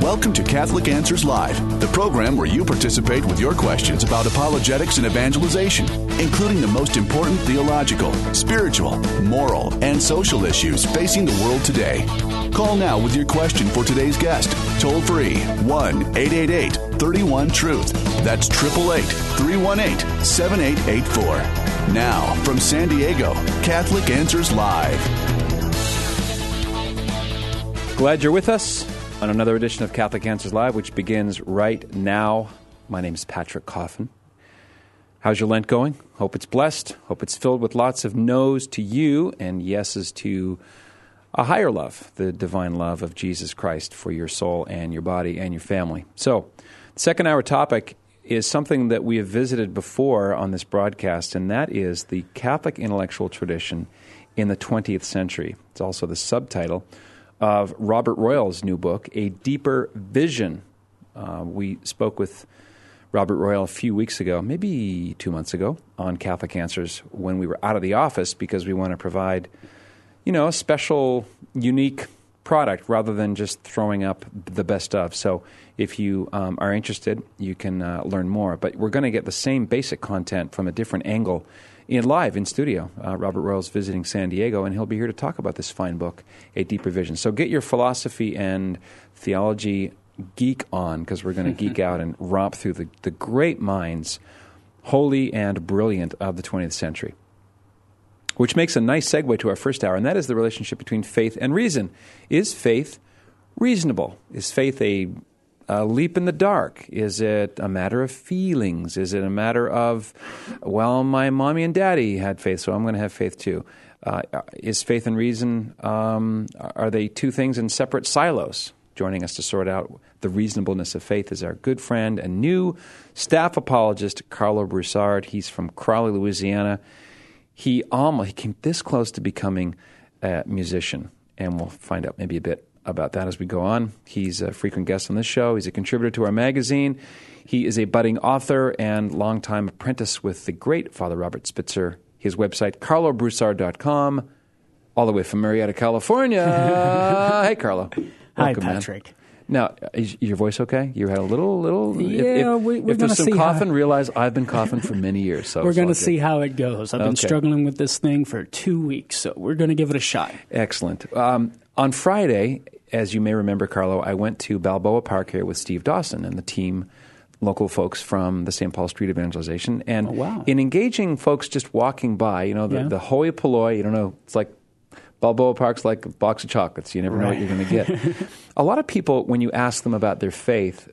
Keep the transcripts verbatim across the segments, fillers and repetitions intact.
Welcome to Catholic Answers Live, the program where you participate with your questions about apologetics and evangelization, including the most important theological, spiritual, moral, and social issues facing the world today. Call now with your question for today's guest. Toll free, one eight eight eight, three one, truth. That's eight eight eight, three one eight, seven eight eight four. Now, from San Diego, Catholic Answers Live. Glad you're with us on another edition of Catholic Answers Live, which begins right now. My name is Patrick Coffin. How's your Lent going? Hope it's blessed. Hope it's filled with lots of no's to you and yeses to a higher love, the divine love of Jesus Christ for your soul and your body and your family. So, the second hour topic is something that we have visited before on this broadcast, and that is the Catholic intellectual tradition in the twentieth century. It's also the subtitle of Robert Royal's new book, A Deeper Vision. Uh, we spoke with Robert Royal a few weeks ago, maybe two months ago, on Catholic Answers when we were out of the office because we want to provide, you know, a special, unique product rather than just throwing up the best of. So if you um, are interested, you can uh, learn more. But we're going to get the same basic content from a different angle in live in studio. Uh, Robert Royal's visiting San Diego, and he'll be here to talk about this fine book, A Deeper Vision. So get your philosophy and theology geek on, because we're going to geek out and romp through the, the great minds, holy and brilliant, of the twentieth century. Which makes a nice segue to our first hour, and that is the relationship between faith and reason. Is faith reasonable? Is faith a A leap in the dark? Is it a matter of feelings? Is it a matter of, well, my mommy and daddy had faith, so I'm going to have faith too? Uh, is faith and reason, um, are they two things in separate silos? Joining us to sort out the reasonableness of faith is our good friend and new staff apologist, Carlo Broussard. He's from Crowley, Louisiana. He almost he came this close to becoming a musician, and we'll find out maybe a bit about that as we go on. He's a frequent guest on this show. He's a contributor to our magazine. He is a budding author and longtime apprentice with the great Father Robert Spitzer. His website, carlo broussard dot com, all the way from Marietta, California. Hey, Carlo. Hi, Welcome, Patrick. Man. Now, is your voice okay? You had a little, little. Yeah, if, if, we, we're if going to there's some see coughing, how, realize I've been coughing for many years. So we're going to see how it goes. I've been Okay. struggling with this thing for two weeks, so we're going to give it a shot. Excellent. Um, on Friday, as you may remember, Carlo, I went to Balboa Park here with Steve Dawson and the team, local folks from the Saint Paul Street Evangelization. And Oh, wow. in engaging folks just walking by, you know, the, Yeah. the hoi polloi, you don't know, it's like Balboa Park's like a box of chocolates. You never know what Right. you're going to get. A lot of people, when you ask them about their faith,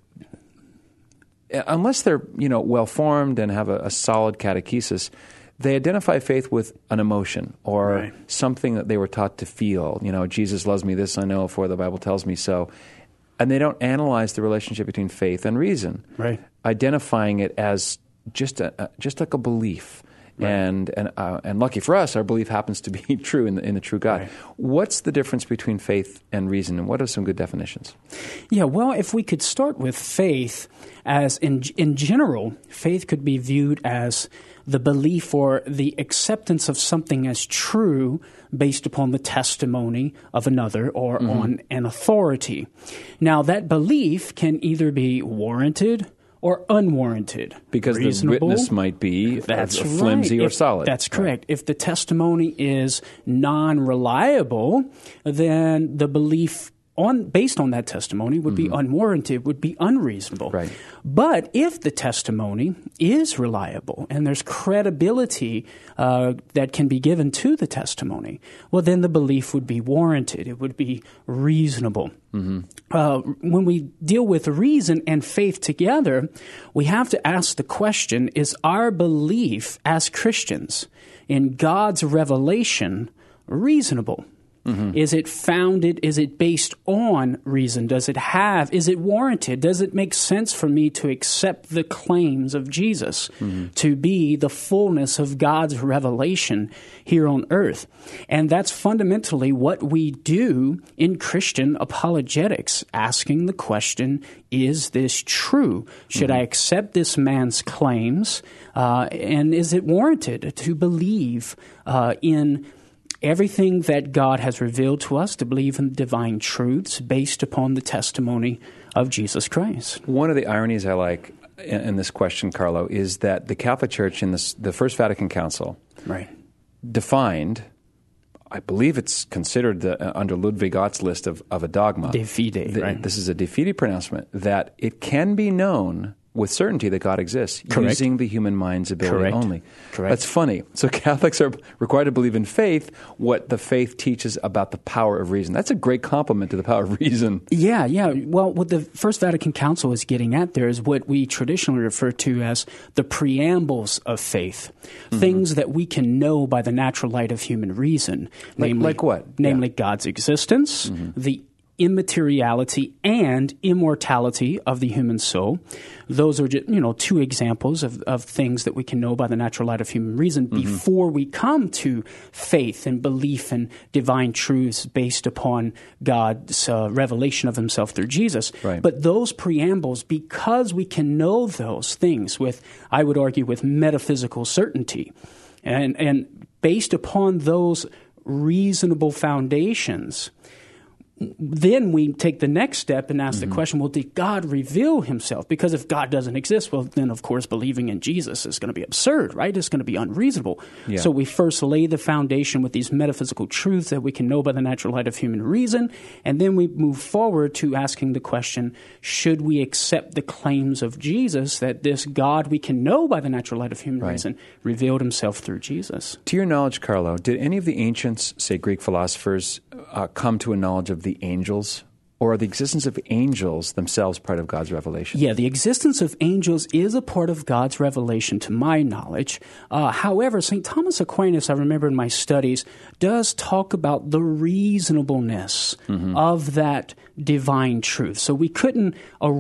unless they're, you know, well-formed and have a, a solid catechesis, they identify faith with an emotion or Right. something that they were taught to feel. You know, Jesus loves me, this I know, for the Bible tells me so. And they don't analyze the relationship between faith and reason, Right. identifying it as just a, a just like a belief. Right. And and uh, and lucky for us, our belief happens to be true in the, in the true God. Right. What's the difference between faith and reason, and what are some good definitions? Yeah, well, if we could start with faith, as in in general, faith could be viewed as the belief or the acceptance of something as true based upon the testimony of another or mm-hmm. on an authority. Now, that belief can either be warranted or unwarranted. Because Reasonable. the witness might be That's a flimsy right. or If- solid. That's correct. Right. If the testimony is non-reliable, then the belief on based on that testimony would mm-hmm. be unwarranted, would be unreasonable. Right. But if the testimony is reliable and there's credibility uh, that can be given to the testimony, well, then the belief would be warranted. It would be reasonable. Mm-hmm. Uh, when we deal with reason and faith together, we have to ask the question, is our belief as Christians in God's revelation reasonable? Mm-hmm. Is it founded? Is it based on reason? Does it have? Is it warranted? Does it make sense for me to accept the claims of Jesus mm-hmm. to be the fullness of God's revelation here on earth? And that's fundamentally what we do in Christian apologetics, asking the question, is this true? Should mm-hmm. I accept this man's claims? Uh, and is it warranted to believe uh, in everything that God has revealed to us, to believe in divine truths based upon the testimony of Jesus Christ. One of the ironies I like in, in this question, Carlo, is that the Catholic Church in this, the First Vatican Council right. defined, I believe it's considered the, uh, under Ludwig Ott's list of, of a dogma. De fide, the, right. This is a de fide pronouncement, that it can be known with certainty that God exists Correct. using the human mind's ability Correct. only. Correct. That's funny. So Catholics are required to believe in faith, what the faith teaches about the power of reason. That's a great compliment to the power of reason. Yeah, yeah. Well, what the First Vatican Council is getting at there is what we traditionally refer to as the preambles of faith, mm-hmm. things that we can know by the natural light of human reason. Like, namely, like what? Namely, yeah. God's existence, mm-hmm. the immateriality and immortality of the human soul. Those are just, you know, two examples of, of things that we can know by the natural light of human reason mm-hmm. before we come to faith and belief in divine truths based upon God's uh, revelation of himself through Jesus. Right. But those preambles, because we can know those things with, I would argue, with metaphysical certainty, and, and based upon those reasonable foundations, then we take the next step and ask mm-hmm. the question, well, did God reveal himself? Because if God doesn't exist, well, then, of course, believing in Jesus is going to be absurd, right? It's going to be unreasonable. Yeah. So we first lay the foundation with these metaphysical truths that we can know by the natural light of human reason, and then we move forward to asking the question, should we accept the claims of Jesus that this God we can know by the natural light of human right. reason revealed himself through Jesus? To your knowledge, Carlo, did any of the ancients, say Greek philosophers, uh, come to a knowledge of the angels, or are the existence of angels themselves part of God's revelation? Yeah, the existence of angels is a part of God's revelation to my knowledge. Uh, however, Saint Thomas Aquinas, I remember in my studies, does talk about the reasonableness mm-hmm. of that divine truth. So we couldn't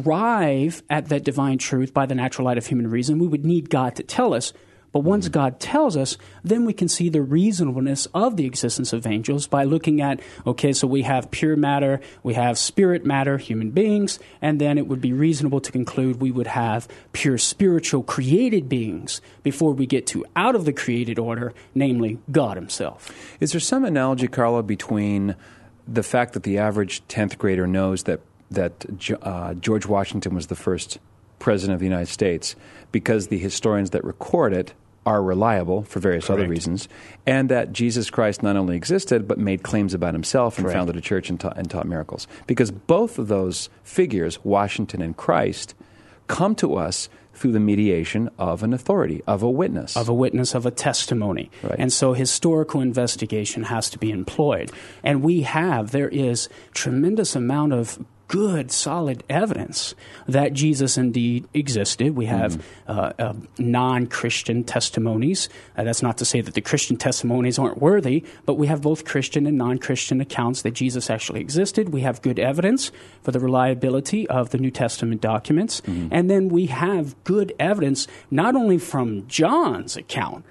arrive at that divine truth by the natural light of human reason. We would need God to tell us. But once mm-hmm. God tells us, then we can see the reasonableness of the existence of angels by looking at, okay, so we have pure matter, we have spirit matter, human beings, and then it would be reasonable to conclude we would have pure spiritual created beings before we get to out of the created order, namely God himself. Is there some analogy, Carlo, between the fact that the average tenth grader knows that, that uh, George Washington was the first president of the United States because the historians that record it are reliable for various Correct. other reasons, and that Jesus Christ not only existed but made claims about himself and Correct. founded a church and, ta- and taught miracles. Because both of those figures, Washington and Christ, come to us through the mediation of an authority, of a witness. Of a witness, of a testimony. Right. And so historical investigation has to be employed. And we have, there is tremendous amount of good, solid evidence that Jesus indeed existed. We have mm. uh, uh, non-Christian testimonies. Uh, that's not to say that the Christian testimonies aren't worthy, but we have both Christian and non-Christian accounts that Jesus actually existed. We have good evidence for the reliability of the New Testament documents. Mm. And then we have good evidence not only from John's account,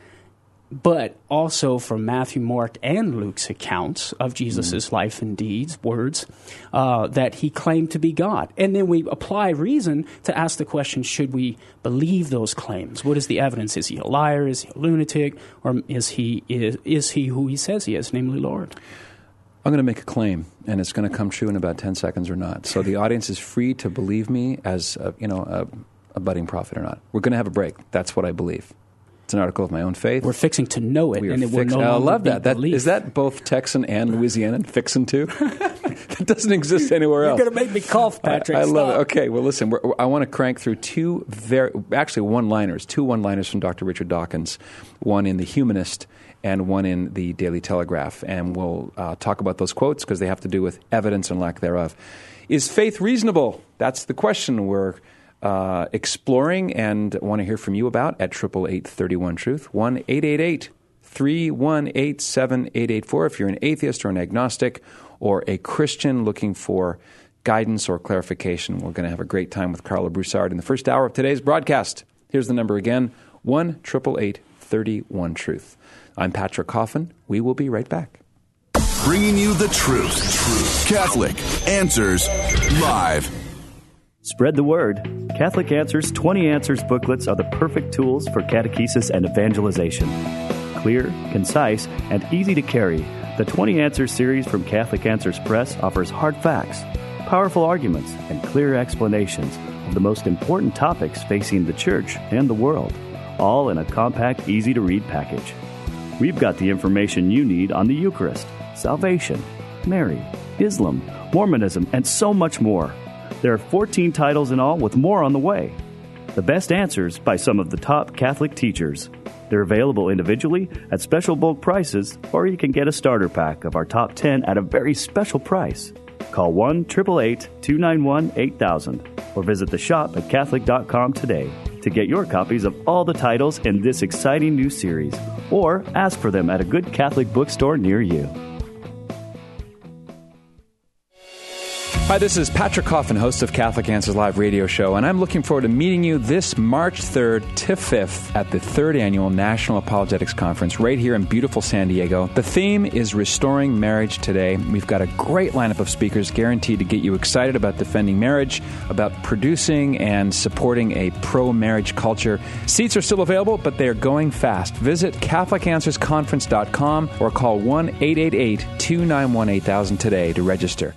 but also from Matthew, Mark, and Luke's accounts of Jesus' mm. life and deeds, words, uh, that he claimed to be God. And then we apply reason to ask the question, should we believe those claims? What is the evidence? Is he a liar? Is he a lunatic? Or is he is, is he who he says he is, namely Lord? I'm going to make a claim, and it's going to come true in about ten seconds or not. So the audience is free to believe me as a, you know, a, a budding prophet or not. We're going to have a break. That's what I believe. It's an article of my own faith. We're fixing to know it, we and it fix- will no I longer love be that. that. belief. Is that both Texan and Louisianan? Fixing to? That doesn't exist anywhere else. You're going to make me cough, Patrick. I, I love Stop. it. Okay, well, listen, we're, I want to crank through two very, actually one-liners, two one-liners from Doctor Richard Dawkins, one in The Humanist and one in the Daily Telegraph, and we'll uh, talk about those quotes because they have to do with evidence and lack thereof. Is faith reasonable? That's the question we're Uh, exploring and want to hear from you about at eight eight eight, three one, truth, one eight eight eight, three one eight, seven eight eight four. If you're an atheist or an agnostic or a Christian looking for guidance or clarification, we're going to have a great time with Carlo Broussard in the first hour of today's broadcast. Here's the number again, one eight eight eight, three one, truth. I'm Patrick Coffin. We will be right back. Bringing you the truth. Truth. Catholic Answers Live. Spread the word. Catholic Answers twenty Answers booklets are the perfect tools for catechesis and evangelization. Clear, concise, and easy to carry, The twenty Answers series from Catholic Answers Press offers hard facts, powerful arguments, and clear explanations of the most important topics facing the Church and the world, all in a compact, easy-to-read package. We've got the information you need on the Eucharist, salvation, Mary, Islam, Mormonism, and so much more. There are fourteen titles in all, with more on the way. The best answers by some of the top Catholic teachers. They're available individually at special bulk prices, or you can get a starter pack of our top ten at a very special price. Call one eight eight eight, two nine one, eight thousand or visit the shop at Catholic dot com today to get your copies of all the titles in this exciting new series, or ask for them at a good Catholic bookstore near you. Hi, this is Patrick Coffin, host of Catholic Answers Live radio show, and I'm looking forward to meeting you this March third to fifth at the third Annual National Apologetics Conference right here in beautiful San Diego. The theme is Restoring Marriage Today. We've got a great lineup of speakers guaranteed to get you excited about defending marriage, about producing and supporting a pro-marriage culture. Seats are still available, but they're going fast. Visit Catholic Answers Conference dot com or call one eight eight eight, two nine one, eight thousand today to register.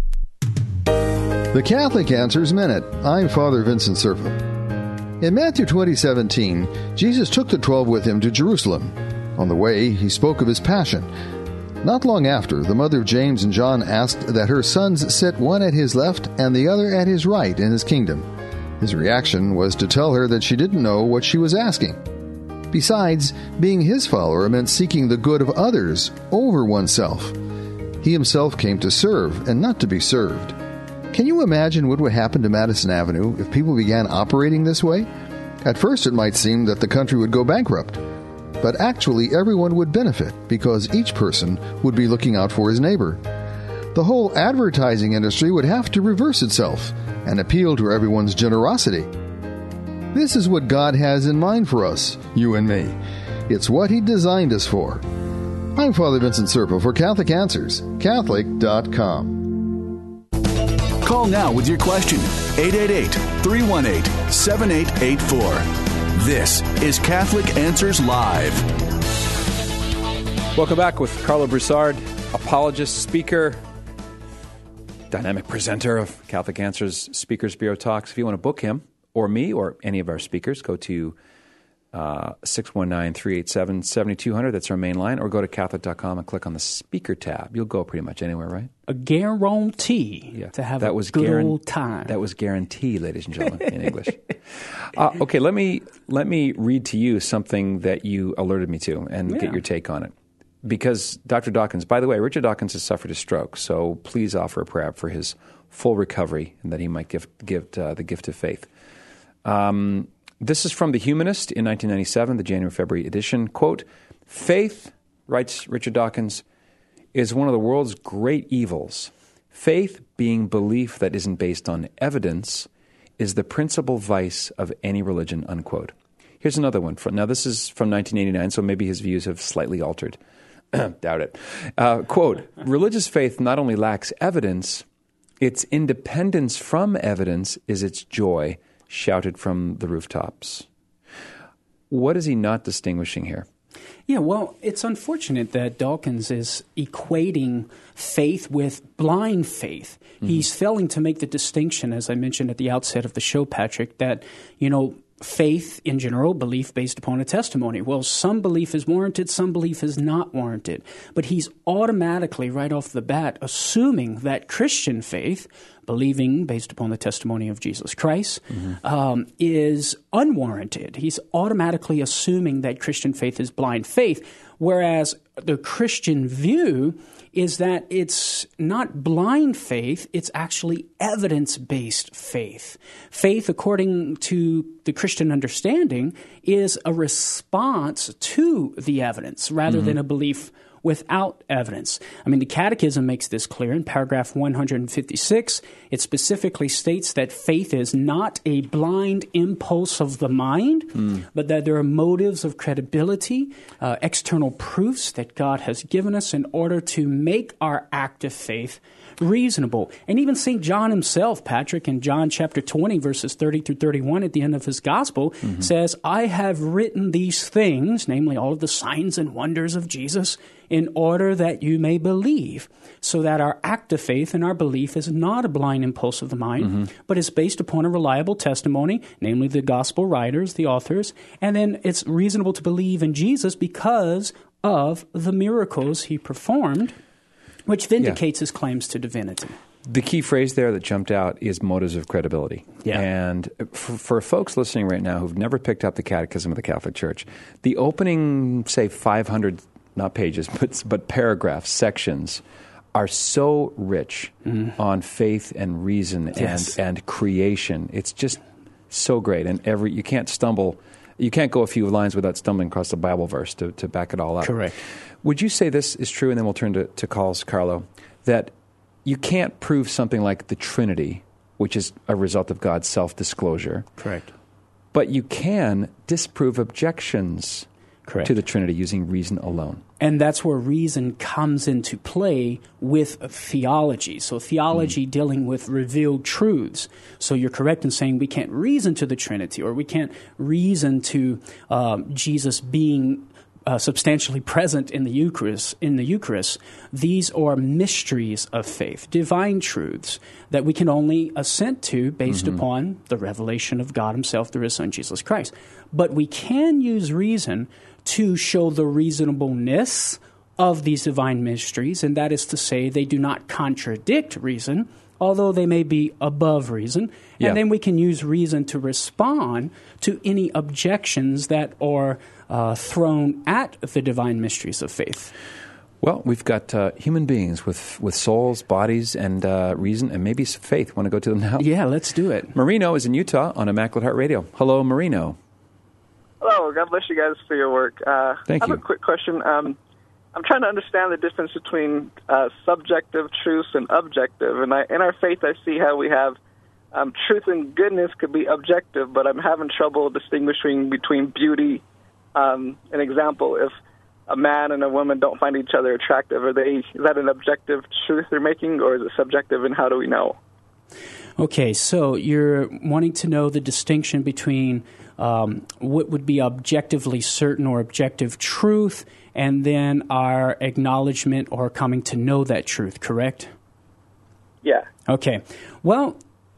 The Catholic Answers Minute. I'm Father Vincent Serpa. In Matthew twenty seventeen, Jesus took the twelve with him to Jerusalem. On the way, he spoke of his passion. Not long after, the mother of James and John asked that her sons sit one at his left and the other at his right in his kingdom. His reaction was to tell her that she didn't know what she was asking. Besides, being his follower meant seeking the good of others over oneself. He himself came to serve and not to be served. Can you imagine what would happen to Madison Avenue if people began operating this way? At first, it might seem that the country would go bankrupt. But actually, everyone would benefit because each person would be looking out for his neighbor. The whole advertising industry would have to reverse itself and appeal to everyone's generosity. This is what God has in mind for us, you and me. It's what He designed us for. I'm Father Vincent Serpa for Catholic Answers, Catholic dot com. Call now with your question, eight eight eight, three one eight, seven eight eight four. This is Catholic Answers Live. Welcome back with Carlo Broussard, apologist, speaker, dynamic presenter of Catholic Answers Speakers Bureau Talks. If you want to book him or me or any of our speakers, go to uh, six one nine, three eight seven, seven two zero zero. That's our main line. Or go to Catholic dot com and click on the speaker tab. You'll go pretty much anywhere, right? A guarantee yeah. to have that a was good guaran- old time. That was guarantee, ladies and gentlemen, in English. Uh, okay, let me let me read to you something that you alerted me to and yeah. get your take on it. Because Doctor Dawkins, by the way, Richard Dawkins has suffered a stroke, so please offer a prayer for his full recovery and that he might give, give uh, the gift of faith. Um, this is from The Humanist in nineteen ninety-seven, the January-February edition. Quote, "Faith," writes Richard Dawkins, "is one of the world's great evils. Faith, being belief that isn't based on evidence, is the principal vice of any religion," unquote. Here's another one. From, now, this is from nineteen eighty-nine, so maybe his views have slightly altered. Doubt it. Uh, quote, "Religious faith not only lacks evidence, its independence from evidence is its joy, shouted from the rooftops." What is he not distinguishing here? Yeah, well, it's unfortunate that Dawkins is equating faith with blind faith. Mm-hmm. He's failing to make the distinction, as I mentioned at the outset of the show, Patrick, that, you know, faith in general, belief based upon a testimony. Well, some belief is warranted, some belief is not warranted. But he's automatically, right off the bat, assuming that Christian faith, believing based upon the testimony of Jesus Christ, mm-hmm. um, is unwarranted. He's automatically assuming that Christian faith is blind faith, whereas the Christian view is that it's not blind faith, it's actually evidence-based faith. Faith, according to the Christian understanding, is a response to the evidence rather mm-hmm. than a belief without evidence. I mean, the Catechism makes this clear in paragraph one hundred fifty-six. It specifically states that faith is not a blind impulse of the mind, mm. but that there are motives of credibility, uh, external proofs that God has given us in order to make our act of faith reasonable. And even Saint John himself, Patrick, in John chapter twenty, verses thirty through thirty-one, at the end of his gospel, mm-hmm. says, I have written these things, namely all of the signs and wonders of Jesus, in order that you may believe, so that our act of faith and our belief is not a blind impulse of the mind, mm-hmm. but is based upon a reliable testimony, namely the gospel writers, the authors, and then it's reasonable to believe in Jesus because of the miracles he performed, which vindicates yeah. his claims to divinity. The key phrase there that jumped out is motives of credibility. Yeah. And for, for folks listening right now who've never picked up the Catechism of the Catholic Church, the opening, say, five hundred not pages, but but paragraphs, sections, are so rich mm. on faith and reason yes. and, and creation. It's just so great. And every you can't stumble, you can't go a few lines without stumbling across the Bible verse to, to back it all up. Correct. Would you say this is true, and then we'll turn to, to calls, Carlo, that you can't prove something like the Trinity, which is a result of God's self-disclosure. Correct. But you can disprove objections Correct. to the Trinity using reason alone. And that's where reason comes into play with theology. So theology mm. dealing with revealed truths. So you're correct in saying we can't reason to the Trinity, or we can't reason to um, Jesus being uh, substantially present in the Eucharist. In the Eucharist, these are mysteries of faith, divine truths that we can only assent to based mm-hmm. upon the revelation of God Himself through His Son Jesus Christ. But we can use reason to show the reasonableness of these divine mysteries, and that is to say they do not contradict reason, although they may be above reason. Yeah. And then we can use reason to respond to any objections that are uh, thrown at the divine mysteries of faith. Well, we've got uh, human beings with, with souls, bodies, and uh, reason, and maybe some faith. Want to go to them now? Yeah, let's do it. Marino is in Utah on Immaculate Heart Radio. Hello, Marino. Hello, God bless you guys for your work. Uh, Thank I have you. a quick question. Um, I'm trying to understand the difference between uh, subjective truths and objective. And I, in our faith, I see how we have um, truth and goodness could be objective, but I'm having trouble distinguishing between beauty. Um, an example, if a man and a woman don't find each other attractive, are they, is that an objective truth they're making, or is it subjective, and how do we know? Okay, so you're wanting to know the distinction between um, what would be objectively certain or objective truth, and then our acknowledgement or coming to know that truth, correct? Yeah. Okay. Well,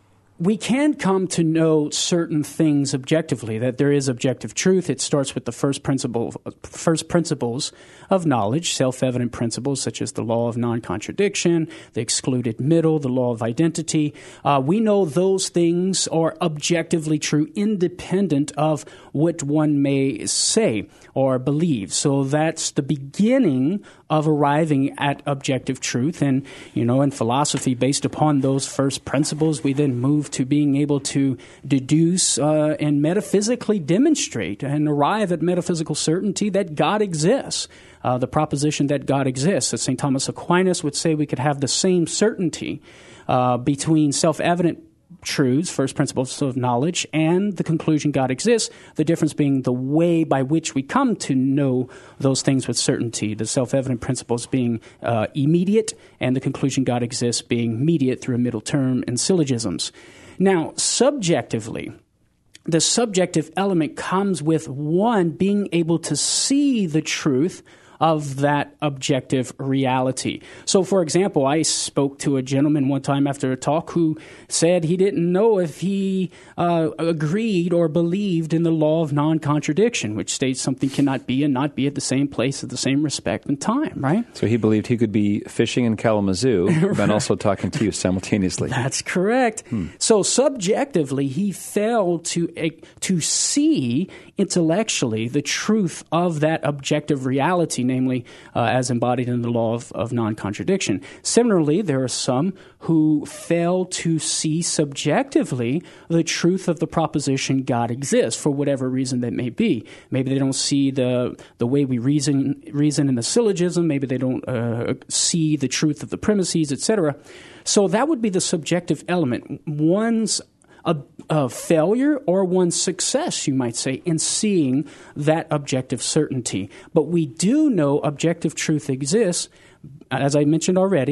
we can come to know certain things objectively, that there is objective truth. It starts with the first principle, first principles of knowledge, self-evident principles such as the law of non-contradiction, the excluded middle, the law of identity. Uh, we know those things are objectively true, independent of what one may say or believe. So that's the beginning of arriving at objective truth. And, you know, in philosophy, based upon those first principles, we then move to being able to deduce uh, and metaphysically demonstrate and arrive at metaphysical certainty that God exists. Uh, the proposition that God exists, as Saint Thomas Aquinas would say, we could have the same certainty uh, between self-evident truths, first principles of knowledge, and the conclusion God exists, the difference being the way by which we come to know those things with certainty, the self-evident principles being uh, immediate, and the conclusion God exists being mediate through a middle term and syllogisms. Now, subjectively, the subjective element comes with one being able to see the truth of that objective reality. So, for example, I spoke to a gentleman one time after a talk who said he didn't know if he uh, agreed or believed in the law of non-contradiction, which states something cannot be and not be at the same place at the same respect and time, right? So he believed he could be fishing in Kalamazoo right. and also talking to you simultaneously. That's correct. Hmm. So subjectively, he failed to, to see intellectually the truth of that objective reality, namely uh, as embodied in the law of, of non-contradiction. Similarly, there are some who fail to see subjectively the truth of the proposition God exists for whatever reason that may be. Maybe they don't see the the way we reason reason in the syllogism. Maybe they don't uh, see the truth of the premises, et cetera. So that would be the subjective element. One's A, a failure or one's success, you might say, in seeing that objective certainty. But we do know objective truth exists, as I mentioned already,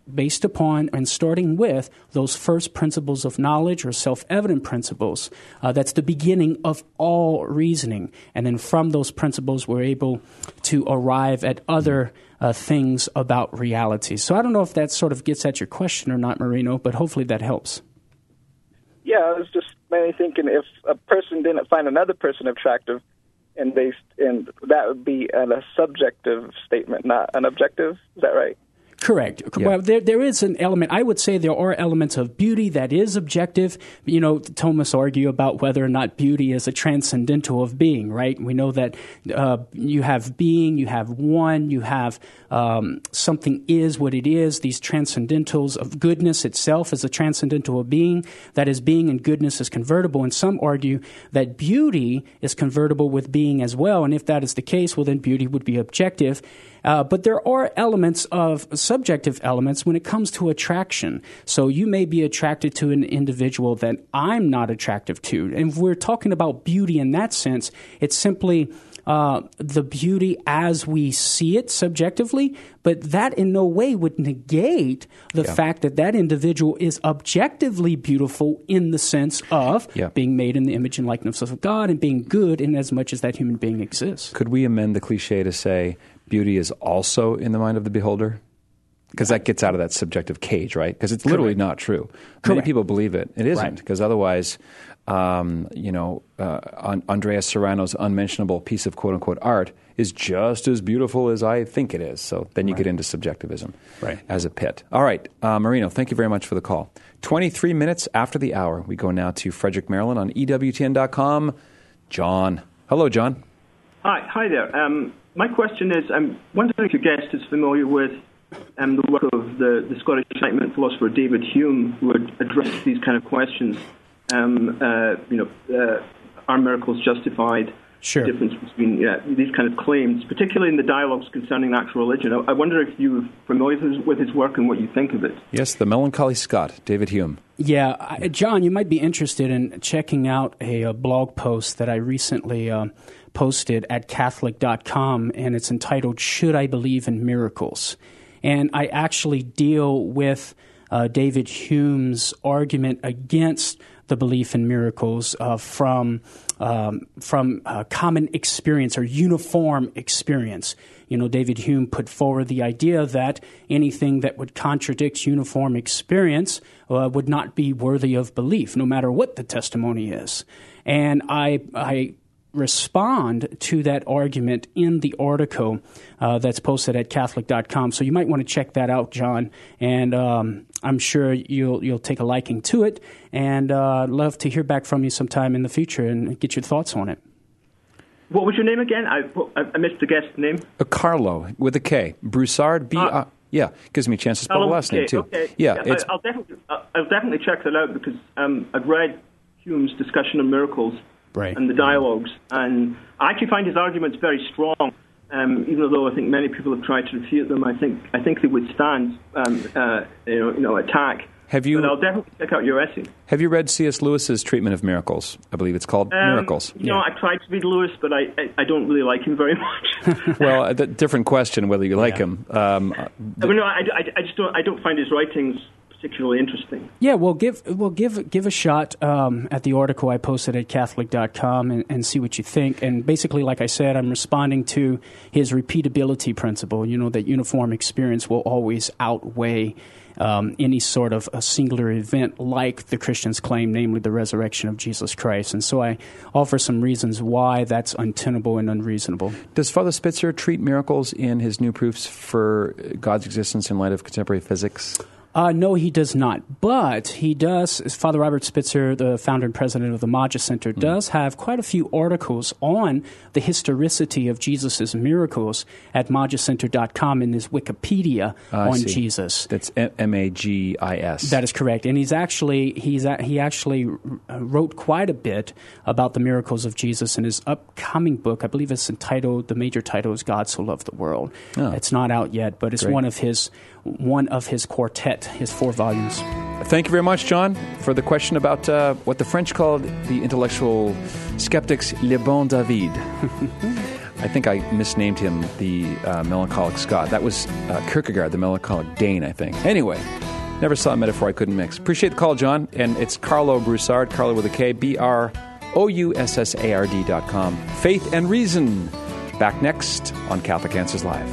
based upon and starting with those first principles of knowledge or self-evident principles. Uh, that's the beginning of all reasoning. And then from those principles, we're able to arrive at other uh, things about reality. So I don't know if that sort of gets at your question or not, Marino, but hopefully that helps. Yeah, I was just mainly thinking if a person didn't find another person attractive, and based, and that would be a subjective statement, not an objective. Is that right? Correct. Yeah. Well, there there is an element. I would say there are elements of beauty that is objective. You know, Thomas argue about whether or not beauty is a transcendental of being. Right? We know that uh, you have being, you have one, you have um, something is what it is. These transcendentals of goodness itself is a transcendental of being. That is, being and goodness is convertible. And some argue that beauty is convertible with being as well. And if that is the case, well, then beauty would be objective. Uh, but there are elements of subjective elements when it comes to attraction. So you may be attracted to an individual that I'm not attractive to. And if we're talking about beauty in that sense, it's simply uh, the beauty as we see it subjectively, but that in no way would negate the yeah. fact that that individual is objectively beautiful in the sense of yeah. being made in the image and likeness of God and being good in as much as that human being exists. Could we amend the cliche to say beauty is also in the mind of the beholder? Because that gets out of that subjective cage, right? Because it's literally Correct. not true. Correct. Many people believe it. It isn't, Right. because otherwise, um, you know, uh, Andrea Serrano's unmentionable piece of quote-unquote art is just as beautiful as I think it is. So then you Right. get into subjectivism Right. as a pit. All right, uh, Marino, thank you very much for the call. twenty-three minutes after the hour, we go now to Frederick, Maryland on E W T N dot com. John. Hello, John. Hi, hi there. Um, my question is, I'm wondering if your guest is familiar with um, the work of the, the Scottish Enlightenment philosopher David Hume, who had addressed these kind of questions. Um, uh, you know, uh, are miracles justified? Sure. The difference between yeah, these kind of claims, particularly in the dialogues concerning natural religion. I, I wonder if you're familiar with his, with his work and what you think of it. Yes, the melancholy Scot, David Hume. Yeah, I, John, you might be interested in checking out a, a blog post that I recently uh, posted at Catholic dot com, and it's entitled, Should I Believe in Miracles? And I actually deal with uh, David Hume's argument against the belief in miracles uh, from um, from uh, common experience or uniform experience. You know, David Hume put forward the idea that anything that would contradict uniform experience uh, would not be worthy of belief, no matter what the testimony is. And I, I respond to that argument in the article uh, that's posted at Catholic dot com. So you might want to check that out, John. And um, I'm sure you'll you'll take a liking to it. And uh, I'd love to hear back from you sometime in the future and get your thoughts on it. What was your name again? I, I missed the guest's name. Uh, Carlo with a K. Broussard, B. Uh, yeah, gives me a chance to spell Hello, the last okay, name too. Okay. Yeah, yeah it's I, I'll definitely I'll definitely check that out because um, I've read Hume's discussion of miracles. Right. And the dialogues. And I actually find his arguments very strong, um, even though I think many people have tried to refute them. I think I think they would stand um, uh, you know, you know, attack. Have you, but I'll definitely check out your essay. Have you read C S Lewis's treatment of miracles? I believe it's called Um, Miracles. You know, I tried to read Lewis, but I, I, I don't really like him very much. Well, a different question whether you like Yeah. him. Um, I mean, no, I, I, I just don't. I don't find his writings particularly interesting. Yeah, well, give well give give a shot um, at the article I posted at Catholic dot com and, and see what you think. And basically, like I said, I'm responding to his repeatability principle. You know, that uniform experience will always outweigh um, any sort of a singular event like the Christians claim, namely the resurrection of Jesus Christ. And so I offer some reasons why that's untenable and unreasonable. Does Father Spitzer treat miracles in his new proofs for God's existence in light of contemporary physics? Uh, no, he does not. But he does, Father Robert Spitzer, the founder and president of the Maggia Center, mm. does have quite a few articles on the historicity of Jesus' miracles at maggia center dot com in his Wikipedia uh, on Jesus. That's M A G I S. That is correct. And he's actually, he's he actually wrote quite a bit about the miracles of Jesus in his upcoming book. I believe it's entitled, the major title is God So Loved the World. Oh. It's not out yet, but it's Great. one of his one of his quartet, his four volumes. Thank you very much, John, for the question about uh, what the French called the intellectual skeptics, le bon David. I think I misnamed him the uh, melancholic Scot. That was uh, Kierkegaard, the melancholic Dane, I think. Anyway, never saw a metaphor I couldn't mix. Appreciate the call, John. And it's Carlo Broussard, Carlo with a K, B R O U S S A R D dot com. Faith and Reason. Back next on Catholic Answers Live.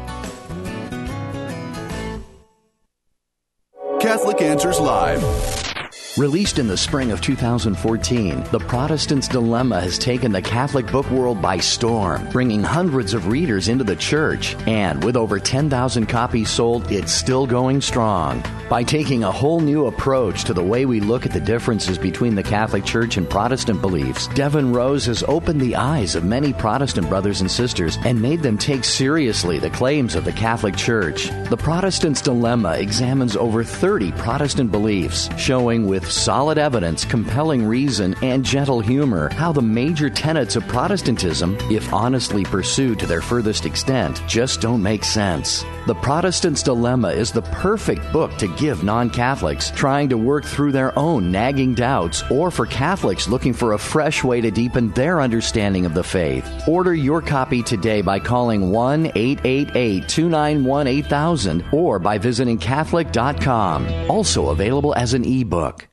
Catholic Answers Live. Released in the spring of two thousand fourteen, The Protestant's Dilemma has taken the Catholic book world by storm, bringing hundreds of readers into the church. And with over ten thousand copies sold, it's still going strong. By taking a whole new approach to the way we look at the differences between the Catholic Church and Protestant beliefs, Devin Rose has opened the eyes of many Protestant brothers and sisters and made them take seriously the claims of the Catholic Church. The Protestant's Dilemma examines over thirty Protestant beliefs, showing with solid evidence, compelling reason, and gentle humor how the major tenets of Protestantism, if honestly pursued to their furthest extent, just don't make sense. The Protestant's Dilemma is the perfect book to give non-Catholics trying to work through their own nagging doubts, or for Catholics looking for a fresh way to deepen their understanding of the faith. Order your copy today by calling one eight eight eight, two nine one, eight thousand or by visiting Catholic dot com. Also available as an ebook.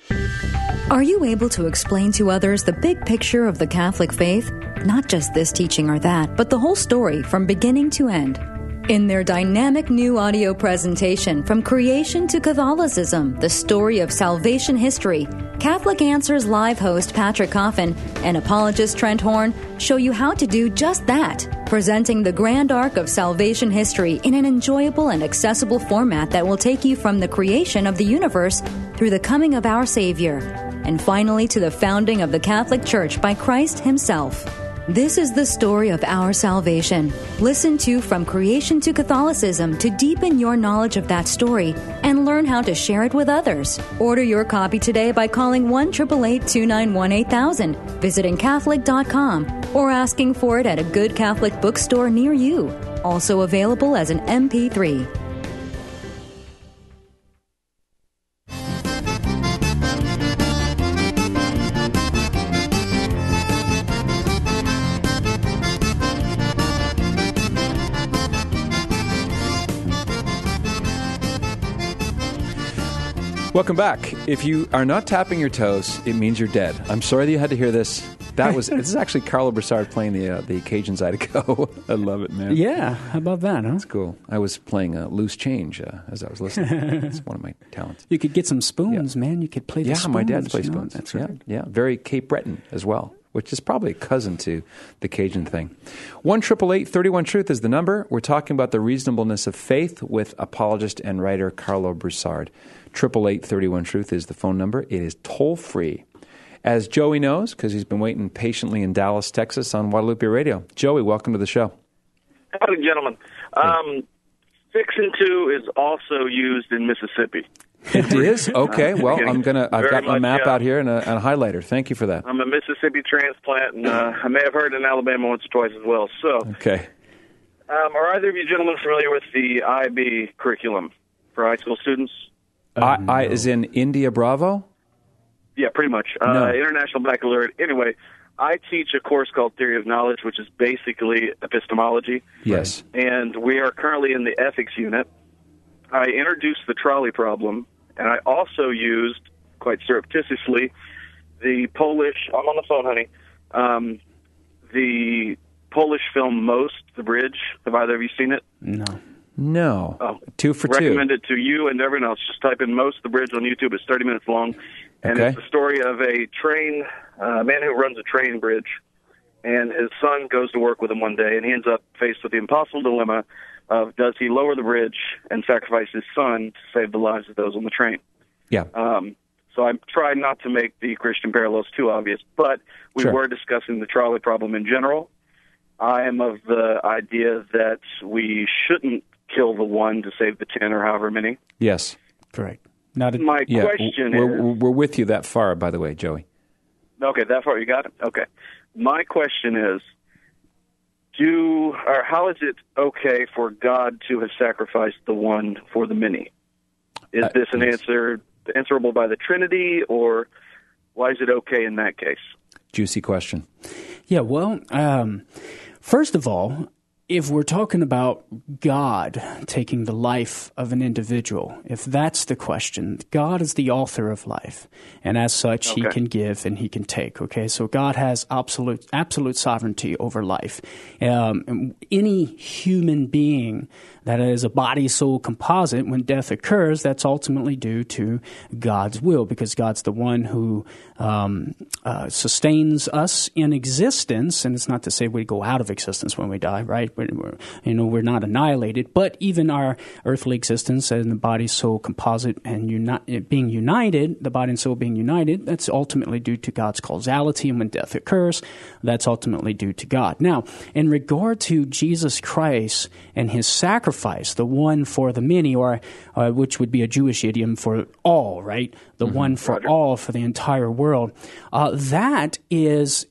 Are you able to explain to others the big picture of the Catholic faith? Not just this teaching or that, but the whole story from beginning to end. In their dynamic new audio presentation, From Creation to Catholicism, The Story of Salvation History, Catholic Answers Live host Patrick Coffin and apologist Trent Horn show you how to do just that, presenting the grand arc of salvation history in an enjoyable and accessible format that will take you from the creation of the universe through the coming of our Savior, and finally to the founding of the Catholic Church by Christ Himself. This is the story of our salvation. Listen to From Creation to Catholicism to deepen your knowledge of that story and learn how to share it with others. Order your copy today by calling one eight eight eight, two nine one, eight thousand, visiting Catholic dot com, or asking for it at a good Catholic bookstore near you. Also available as an M P three. Welcome back. If you are not tapping your toes, it means you're dead. I'm sorry that you had to hear this. That was this is actually Carlo Broussard playing the uh, the Cajun Zydeco. I love it, man. Yeah, how about that, huh? That's cool. I was playing uh, loose change uh, as I was listening. It's one of my talents. You could get some spoons, yeah. man. You could play the yeah, spoons. Yeah, my dad plays you know? spoons. That's yeah, right. Yeah, very Cape Breton as well, which is probably a cousin to the Cajun thing. one eight eight eight, three one, truth is the number. We're talking about the reasonableness of faith with apologist and writer Carlo Broussard. eight eight eight, three one, truth is the phone number. It is toll-free. As Joey knows, because he's been waiting patiently in Dallas, Texas on Guadalupe Radio. Joey, welcome to the show. Howdy, gentlemen. Um, Fiction two is also used in Mississippi. It is? Okay. Well, I'm gonna. I've got my much, map yeah. out here and a, and a highlighter. Thank you for that. I'm a Mississippi transplant, and uh, I may have heard it in Alabama once or twice as well. So, okay. Um, are either of you gentlemen familiar with the I B curriculum for high school students? I, I is in India Bravo? Yeah, pretty much. Uh, No. International Baccalaureate. Anyway, I teach a course called Theory of Knowledge, which is basically epistemology. Yes. And we are currently in the ethics unit. I introduced the trolley problem, and I also used, quite surreptitiously, the Polish, I'm on the phone, honey, um, the Polish film Most, The Bridge. Have either of you seen it? No. No. Oh, two for two. Recommend it to you and everyone else. Just type in Most, The Bridge on YouTube. It's thirty minutes long. And Okay. it's the story of a train, uh, a man who runs a train bridge. And his son goes to work with him one day, and he ends up faced with the impossible dilemma of does he lower the bridge and sacrifice his son to save the lives of those on the train? Yeah. Um, so I tried not to make the Christian parallels too obvious, but we Sure. were discussing the trolley problem in general. I am of the idea that we shouldn't kill the one to save the ten or however many. Yes. Right. Not a, My Yeah. question we're, is... we're, we're with you that far, by the way, Joey. Okay, that far you got it? Okay. My question is, do or how is it okay for God to have sacrificed the one for the many? Is Uh, this an yes. answer answerable by the Trinity, or why is it okay in that case? Juicy question. Yeah, well, um, First of all, if we're talking about God taking the life of an individual, if that's the question, God is the author of life, and as such, okay. He can give and He can take. Okay, so God has absolute absolute sovereignty over life. Um, any human being that is a body-soul composite, when death occurs, that's ultimately due to God's will, because God's the one who um, uh, sustains us in existence. And it's not to say we go out of existence when we die, right? We're, we're, you know, we're not annihilated. But even our earthly existence and the body-soul composite and uni- being united, the body and soul being united, that's ultimately due to God's causality. And when death occurs, that's ultimately due to God. Now, in regard to Jesus Christ and His sacrifice, the one for the many, or uh, which would be a Jewish idiom for all, right? The mm-hmm. one for Roger. all, for the entire world. Uh, that is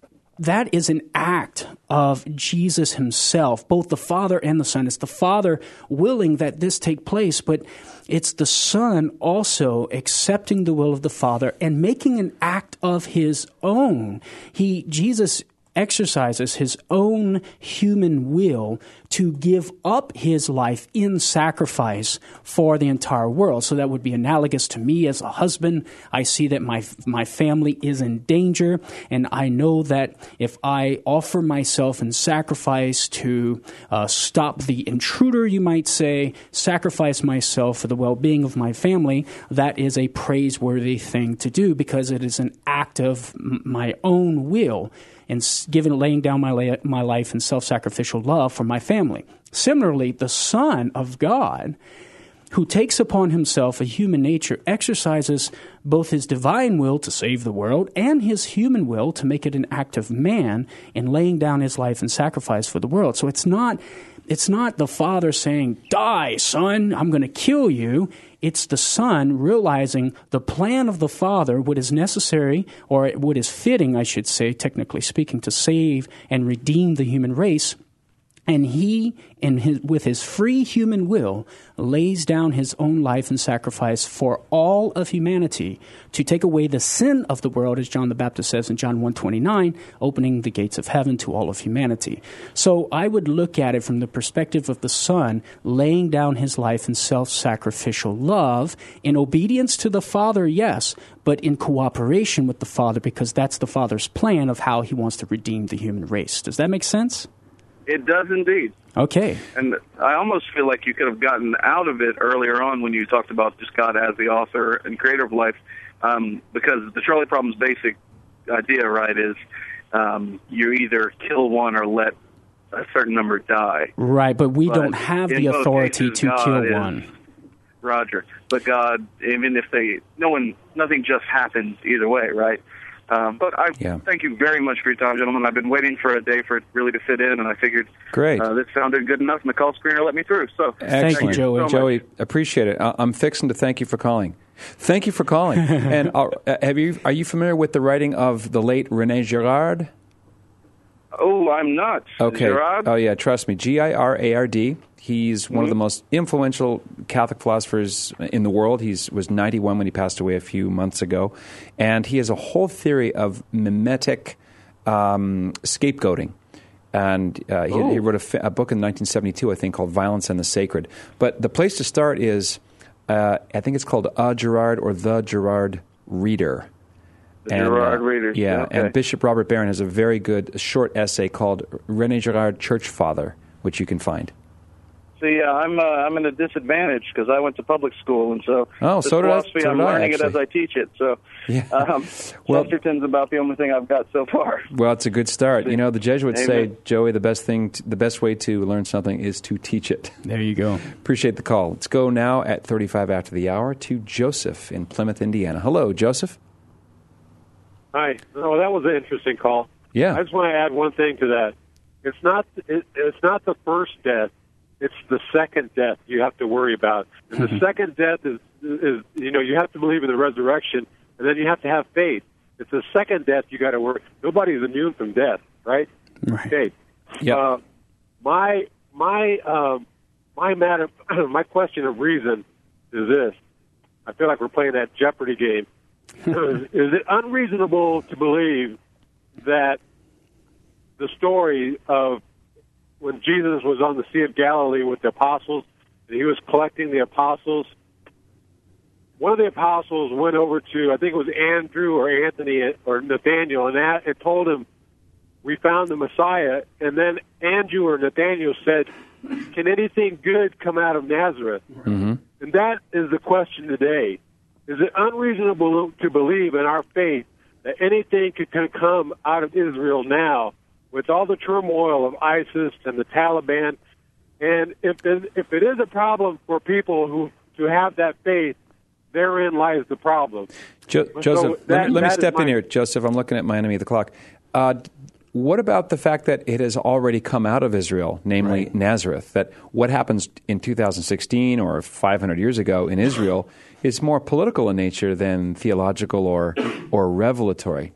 that is an act of Jesus Himself, both the Father and the Son. It's the Father willing that this take place, but it's the Son also accepting the will of the Father and making an act of His own. He, Jesus exercises His own human will to give up His life in sacrifice for the entire world. So that would be analogous to me as a husband. I see that my my family is in danger, and I know that if I offer myself in sacrifice to uh, stop the intruder, you might say, sacrifice myself for the well-being of my family, that is a praiseworthy thing to do, because it is an act of m- my own will, and given laying down my la- my life in self-sacrificial love for my family. Similarly, the Son of God, who takes upon Himself a human nature, exercises both His divine will to save the world and His human will to make it an act of man in laying down His life in sacrifice for the world. So it's not it's not the Father saying, "Die, Son, I'm going to kill you." It's the Son realizing the plan of the Father, what is necessary, or what is fitting, I should say, technically speaking, to save and redeem the human race. And He, in his, with His free human will, lays down His own life and sacrifice for all of humanity to take away the sin of the world, as John the Baptist says in John one twenty-nine, opening the gates of heaven to all of humanity. So I would look at it from the perspective of the Son laying down His life in self-sacrificial love, in obedience to the Father, yes, but in cooperation with the Father, because that's the Father's plan of how He wants to redeem the human race. Does that make sense? It does indeed. Okay. And I almost feel like you could have gotten out of it earlier on when you talked about just God as the author and creator of life, um, because the Trolley Problem's basic idea, right, is um, you either kill one or let a certain number die. Right, but we but don't have the authority cases, to God kill is, one. Roger. But God, even if they, no one, nothing just happens either way, right? Um, but I yeah. thank you very much for your time, gentlemen. I've been waiting for a day for it really to fit in, and I figured Great. Uh, this sounded good enough, and the call screener let me through. So Excellent. Thank you, Joey. So Joey, appreciate it. I- I'm fixing to thank you for calling. Thank you for calling. and uh, have you are you familiar with the writing of the late René Girard? Oh, I'm not. Okay. Girard? Oh, yeah, trust me. G I R A R D. He's mm-hmm. one of the most influential Catholic philosophers in the world. He was ninety-one when he passed away a few months ago. And he has a whole theory of mimetic um, scapegoating. And uh, he, he wrote a, fi- a book in nineteen seventy-two, I think, called Violence and the Sacred. But the place to start is, uh, I think it's called A Girard or The Girard Reader. The and, Girard uh, Reader. Yeah, okay. and Bishop Robert Barron has a very good short essay called René Girard, Church Father, which you can find. See, uh, I'm uh, I'm in a disadvantage because I went to public school, and so oh, so did I. philosophy, So I'm did I, learning actually. it as I teach it. So, yeah. um, well, Chesterton's about the only thing I've got so far. Well, it's a good start. You know, the Jesuits Amen. say, Joey, the best thing, to, the best way to learn something is to teach it. There you go. Appreciate the call. Let's go now at thirty-five after the hour to Joseph in Plymouth, Indiana. Hello, Joseph. Hi. Oh, that was an interesting call. Yeah. I just want to add one thing to that. It's not it, it's not the first death. It's the second death you have to worry about. And the second death is, is, you know, you have to believe in the resurrection, and then you have to have faith. It's the second death you got to worry. Nobody's immune from death, right? Right. Okay. Yep. Uh, my my um, my matter, my question of reason is this. I feel like we're playing that Jeopardy game. Is it unreasonable to believe that the story of when Jesus was on the Sea of Galilee with the apostles, and he was collecting the apostles. One of the apostles went over to, I think it was Andrew or Anthony or Nathaniel, and, that, and told him, we found the Messiah. And then Andrew or Nathaniel said, can anything good come out of Nazareth? Mm-hmm. And that is the question today. Is it unreasonable to believe in our faith that anything could come out of Israel now with all the turmoil of ISIS and the Taliban? And if it, if it is a problem for people who to have that faith, therein lies the problem. Jo- so Joseph, that, let me, let me step my, in here. Joseph, I'm looking at my enemy of the clock. Uh, what about the fact that it has already come out of Israel, namely right. Nazareth, that what happens in two thousand sixteen or five hundred years ago in Israel is more political in nature than theological or, or revelatory?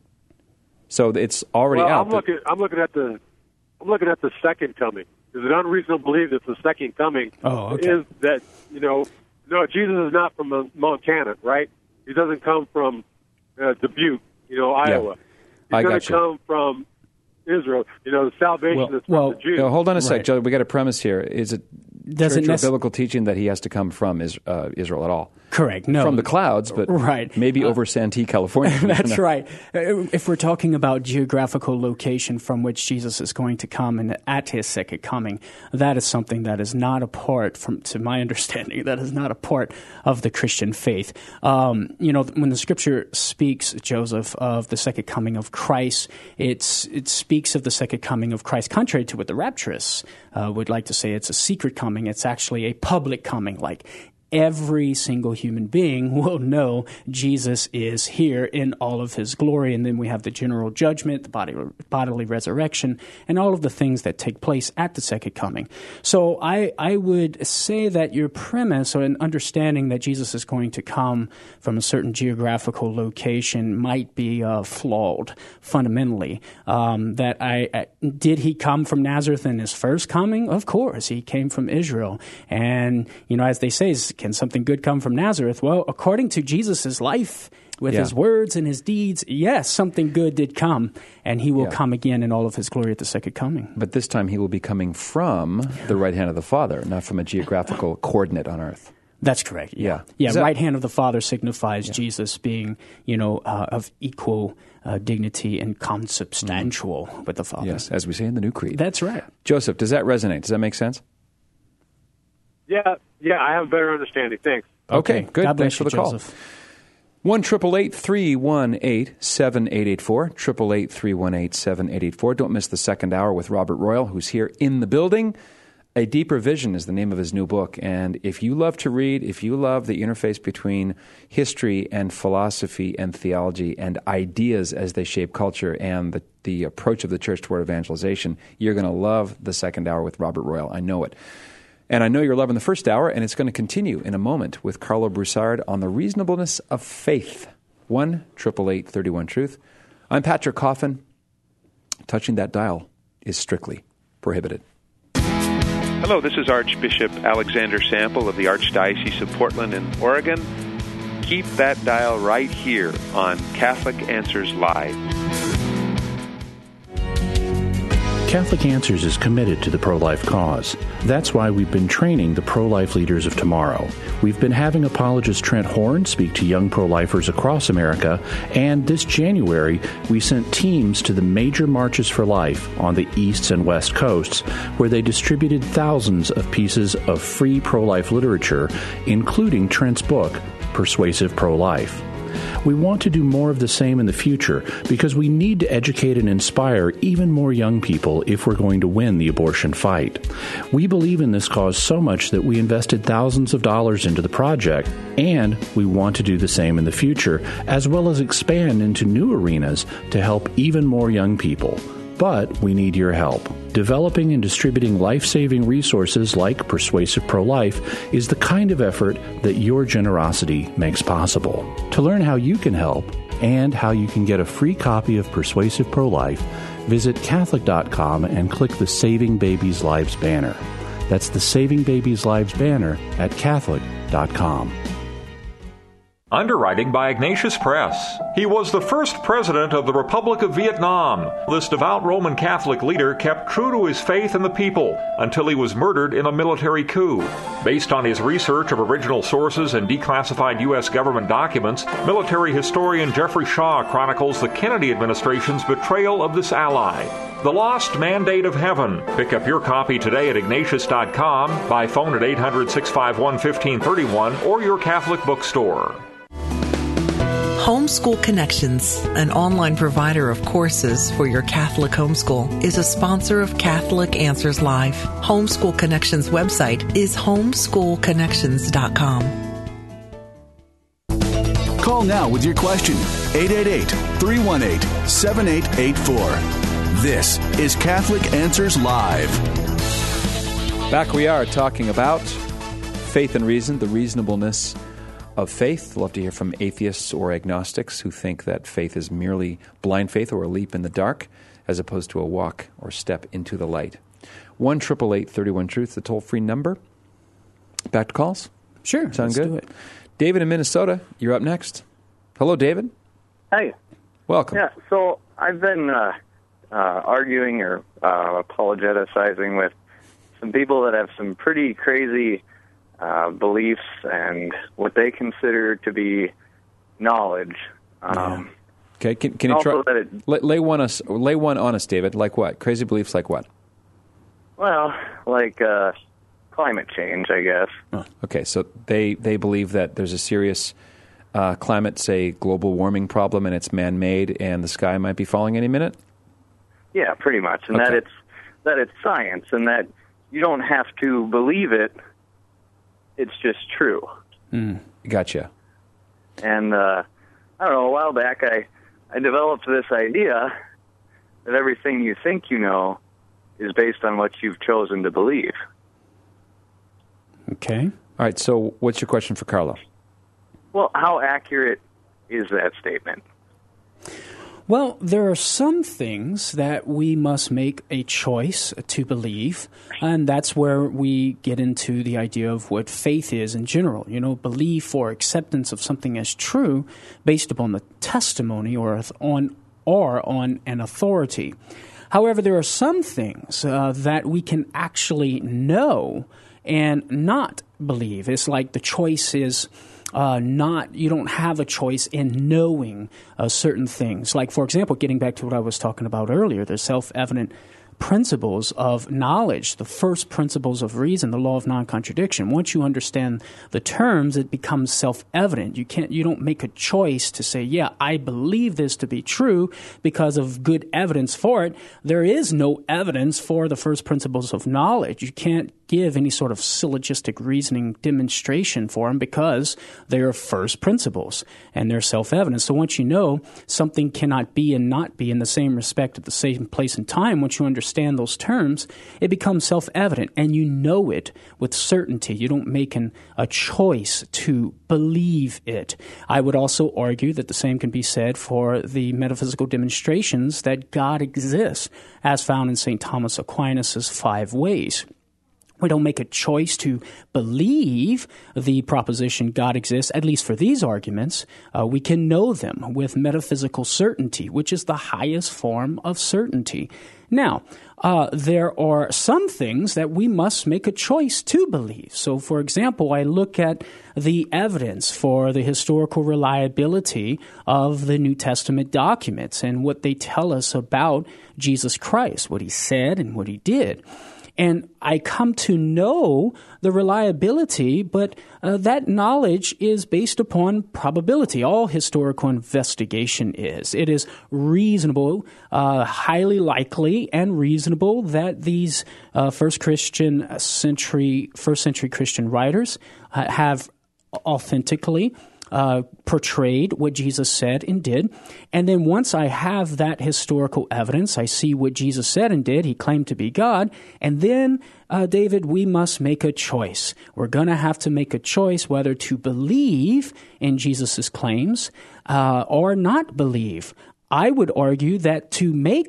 So it's already well, out. I'm looking, I'm looking at the I'm looking at the second coming. Is it unreasonable to believe that the second coming oh, okay. is that, you know, no, Jesus is not from Montana, right? He doesn't come from uh, Dubuque, you know, Iowa. Yeah. He's going to come from Israel. You know, the salvation well, is from well, the Jews. No, hold on a sec, right. Joe. We got a premise here. Is it Doesn't church nece- or biblical teaching that he has to come from is, uh, Israel at all? Correct. No. From the clouds, but right. maybe uh, over Santee, California. That's right. If we're talking about geographical location from which Jesus is going to come and at his second coming, that is something that is not a part, from to my understanding, that is not a part of the Christian faith. Um, you know, when the Scripture speaks, Joseph, of the second coming of Christ, it's it speaks of the second coming of Christ, contrary to what the rapturists uh, would like to say. It's a secret coming. It's actually a public coming, like every single human being will know Jesus is here in all of his glory. And then we have the general judgment, the body, bodily resurrection, and all of the things that take place at the second coming. So I, I would say that your premise or an understanding that Jesus is going to come from a certain geographical location might be uh, flawed fundamentally. Um, that I, I did he come from Nazareth in his first coming? Of course, he came from Israel. And, you know, as they say, can something good come from Nazareth? Well, according to Jesus' life, with yeah. his words and his deeds, yes, something good did come, and he will yeah. come again in all of his glory at the second coming. But this time he will be coming from the right hand of the Father, not from a geographical coordinate on earth. That's correct. Yeah, yeah. yeah that, right hand of the Father signifies yeah. Jesus being, you know, uh, of equal uh, dignity and consubstantial mm. with the Father. Yes, as we say in the New Creed. That's right. Joseph, does that resonate? Does that make sense? Yeah, yeah, I have a better understanding. Thanks. Okay, okay. good. God bless Thanks for you, the call. Joseph. one eight eight eight, three one eight, seven eight eight four, eight eight eight, three one eight, seven eight eight four. Don't miss the second hour with Robert Royal, who's here in the building. A Deeper Vision is the name of his new book. And if you love to read, if you love the interface between history and philosophy and theology and ideas as they shape culture and the, the approach of the church toward evangelization, you're going to love the second hour with Robert Royal. I know it. And I know you're loving the first hour, and it's going to continue in a moment with Carlo Broussard on the reasonableness of faith. one eight eight eight, three one, truth. I'm Patrick Coffin. Touching that dial is strictly prohibited. Hello, this is Archbishop Alexander Sample of the Archdiocese of Portland in Oregon. Keep that dial right here on Catholic Answers Live. Catholic Answers is committed to the pro-life cause. That's why we've been training the pro-life leaders of tomorrow. We've been having apologist Trent Horn speak to young pro-lifers across America, and this January we sent teams to the major marches for life on the East and West Coasts, where they distributed thousands of pieces of free pro-life literature, including Trent's book, Persuasive Pro-Life. We want to do more of the same in the future because we need to educate and inspire even more young people if we're going to win the abortion fight. We believe in this cause so much that we invested thousands of dollars into the project, and we want to do the same in the future, as well as expand into new arenas to help even more young people. But we need your help. Developing and distributing life-saving resources like Persuasive Pro-Life is the kind of effort that your generosity makes possible. To learn how you can help and how you can get a free copy of Persuasive Pro-Life, visit Catholic dot com and click the Saving Babies Lives banner. That's the Saving Babies Lives banner at Catholic dot com. Underwriting by Ignatius Press. He was the first president of the Republic of Vietnam. This devout Roman Catholic leader kept true to his faith and the people until he was murdered in a military coup. Based on his research of original sources and declassified U S government documents, military historian Jeffrey Shaw chronicles the Kennedy administration's betrayal of this ally. The Lost Mandate of Heaven. Pick up your copy today at Ignatius dot com, by phone at eight hundred, six five one, one five three one, or your Catholic bookstore. Homeschool Connections, an online provider of courses for your Catholic homeschool, is a sponsor of Catholic Answers Live. Homeschool Connections website is homeschool connections dot com. Call now with your question, eight eight eight, three one eight, seven eight eight four. This is Catholic Answers Live. Back we are talking about faith and reason, the reasonableness of faith. Love to hear from atheists or agnostics who think that faith is merely blind faith or a leap in the dark, as opposed to a walk or step into the light. one eight eight eight, three one, truth, the toll-free number. Back to calls? Sure. Sound let's good? do it. David in Minnesota, you're up next. Hello, David. Hey. Welcome. Yeah, so I've been uh, uh, arguing or uh, apologeticizing with some people that have some pretty crazy Uh, beliefs and what they consider to be knowledge. Um, okay, can, can you try it, lay, lay one us lay one on us, David? Like what? Crazy beliefs like what? Well, like uh, climate change, I guess. Oh, okay, so they they believe that there's a serious uh, climate, say, global warming problem, and it's man-made, and the sky might be falling any minute. Yeah, pretty much, and okay. that it's that it's science, and that you don't have to believe it. It's just true. Mm, gotcha. And, uh, I don't know, a while back I, I developed this idea that everything you think you know is based on what you've chosen to believe. Okay. All right, so what's your question for Carlo? Well, how accurate is that statement? Well, there are some things that we must make a choice to believe, and that's where we get into the idea of what faith is in general. You know, belief or acceptance of something as true based upon the testimony or on or on an authority. However, there are some things uh, that we can actually know and not believe. It's like the choice is Uh, not, you don't have a choice in knowing uh, certain things. Like, for example, getting back to what I was talking about earlier, the self-evident principles of knowledge, the first principles of reason, the law of non-contradiction. Once you understand the terms, it becomes self-evident. You can't, you don't make a choice to say, yeah, I believe this to be true because of good evidence for it. There is no evidence for the first principles of knowledge. You can't give any sort of syllogistic reasoning demonstration for them because they are first principles and they're self-evident. So once you know something cannot be and not be in the same respect at the same place and time, once you understand those terms, it becomes self-evident and you know it with certainty. You don't make an, a choice to believe it. I would also argue that the same can be said for the metaphysical demonstrations that God exists, as found in Saint Thomas Aquinas' Five Ways. We don't make a choice to believe the proposition God exists, at least for these arguments. Uh, we can know them with metaphysical certainty, which is the highest form of certainty. Now, uh, there are some things that we must make a choice to believe. So, for example, I look at the evidence for the historical reliability of the New Testament documents and what they tell us about Jesus Christ, what he said and what he did. And I come to know the reliability, but uh, that knowledge is based upon probability. All historical investigation is. It is reasonable, uh, highly likely and reasonable that these uh, first Christian century, first century Christian writers uh, have authentically Uh, portrayed what Jesus said and did. And then once I have that historical evidence, I see what Jesus said and did. He claimed to be God. And then, uh, David, we must make a choice. We're going to have to make a choice whether to believe in Jesus' claims uh, or not believe. I would argue that to make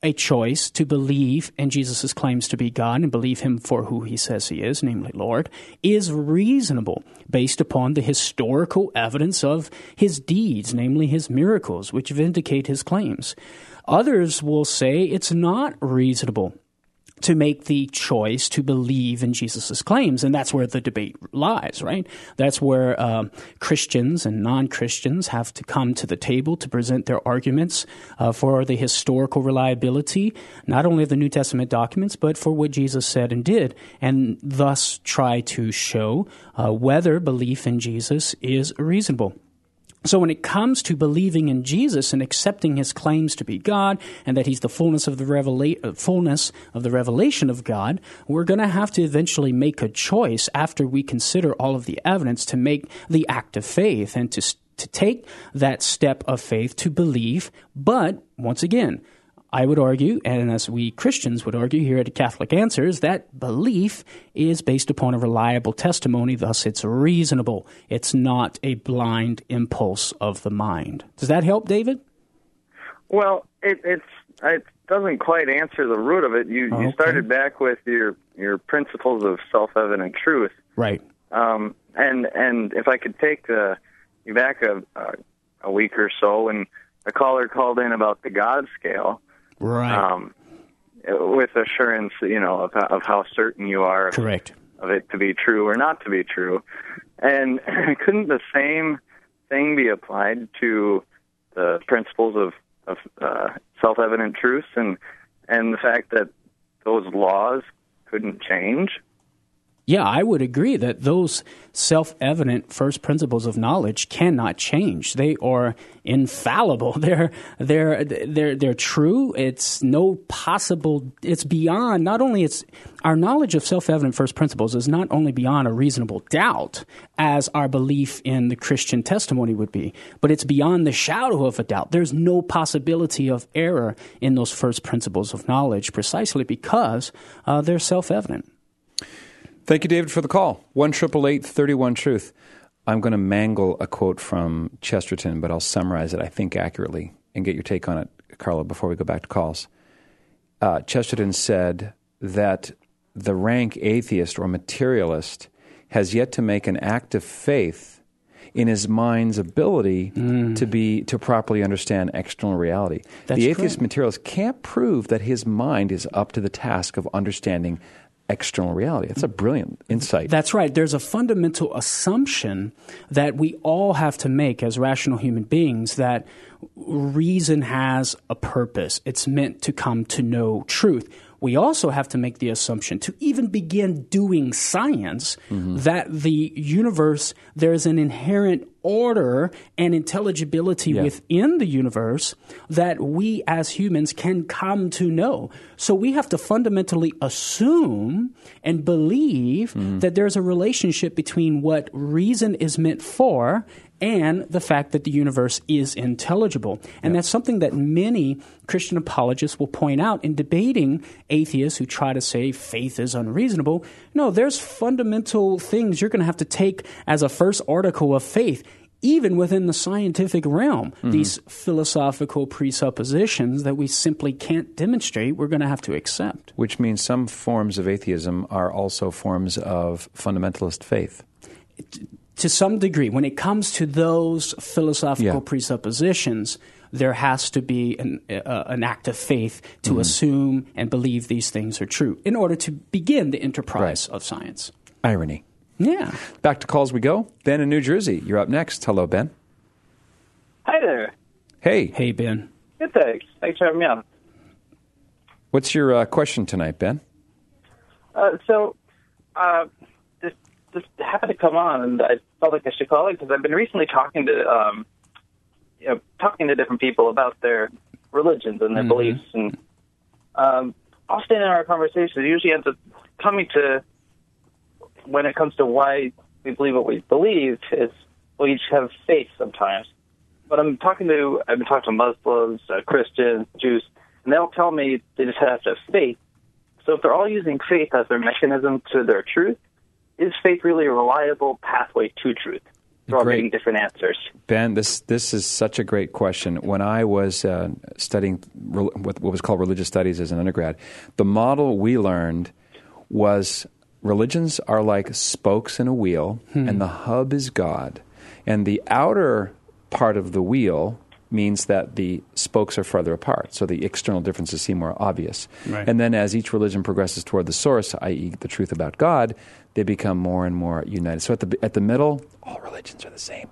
a choice to believe in Jesus' claims to be God and believe him for who he says he is, namely Lord, is reasonable based upon the historical evidence of his deeds, namely his miracles, which vindicate his claims. Others will say it's not reasonable to make the choice to believe in Jesus' claims. And that's where the debate lies, right? That's where uh, Christians and non-Christians have to come to the table to present their arguments uh, for the historical reliability, not only of the New Testament documents, but for what Jesus said and did, and thus try to show uh, whether belief in Jesus is reasonable. So when it comes to believing in Jesus and accepting his claims to be God and that he's the fullness of the revela- fullness of the revelation of God, we're going to have to eventually make a choice after we consider all of the evidence to make the act of faith and to to take that step of faith to believe. But once again, I would argue, and as we Christians would argue here at Catholic Answers, that belief is based upon a reliable testimony, thus it's reasonable. It's not a blind impulse of the mind. Does that help, David? Well, it, it's it doesn't quite answer the root of it. You, oh, you okay. started back with your, your principles of self-evident truth. Right. Um, and and if I could take the, you back a, a, a week or so, when a caller called in about the God scale, right, um, with assurance, you know, of, of how certain you are of, correct of it to be true or not to be true, and couldn't the same thing be applied to the principles of, of uh, self-evident truth and and the fact that those laws couldn't change? Yeah, I would agree that those self-evident first principles of knowledge cannot change. They are infallible. They're they're they're they're true. It's no possible. It's beyond. Not only it's our knowledge of self-evident first principles is not only beyond a reasonable doubt, as our belief in the Christian testimony would be, but it's beyond the shadow of a doubt. There's no possibility of error in those first principles of knowledge, precisely because uh, they're self-evident. Thank you, David, for the call. one eight eight eight, three one, truth. I'm going to mangle a quote from Chesterton, but I'll summarize it, I think, accurately and get your take on it, Carla, before we go back to calls. Uh, Chesterton said that the rank atheist or materialist has yet to make an act of faith in his mind's ability mm. to be to properly understand external reality. That's the atheist correct. materialist can't prove that his mind is up to the task of understanding external reality. That's a brilliant insight. That's right. There's a fundamental assumption that we all have to make as rational human beings, that reason has a purpose. It's meant to come to know truth. We also have to make the assumption, to even begin doing science, mm-hmm. that the universe, there's an inherent order and intelligibility yeah. within the universe that we as humans can come to know. So we have to fundamentally assume and believe mm-hmm. that there's a relationship between what reason is meant for and the fact that the universe is intelligible. And yep. that's something that many Christian apologists will point out in debating atheists who try to say faith is unreasonable. No, there's fundamental things you're going to have to take as a first article of faith, even within the scientific realm. Mm-hmm. These philosophical presuppositions that we simply can't demonstrate, we're going to have to accept. Which means some forms of atheism are also forms of fundamentalist faith. It, To some degree, when it comes to those philosophical yeah. presuppositions, there has to be an, uh, an act of faith to mm-hmm. assume and believe these things are true in order to begin the enterprise right. of science. Irony. Yeah. Back to calls we go. Ben in New Jersey, you're up next. Hello, Ben. Hi there. Hey. Hey, Ben. Good, thanks. Thanks for having me on. What's your uh, question tonight, Ben? Uh, so, uh, this, this happened to come on, and I felt like I should call it because I've been recently talking to, um, you know, talking to different people about their religions and their mm-hmm. beliefs, and um, often in our conversations, it usually ends up coming to, when it comes to why we believe what we believe, is we each have faith sometimes. But I'm talking to, I've been talking to Muslims, uh, Christians, Jews, and they'll tell me they just have to have faith. So if they're all using faith as their mechanism to their truth, is faith really a reliable pathway to truth? they're all Great. getting different answers. Ben, this this is such a great question. When I was uh, studying re- what was called religious studies as an undergrad, the model we learned was religions are like spokes in a wheel, hmm. and the hub is God. And the outer part of the wheel means that the spokes are farther apart, so the external differences seem more obvious. Right. And then as each religion progresses toward the source, that is the truth about God, they become more and more united. So at the at the middle, all religions are the same.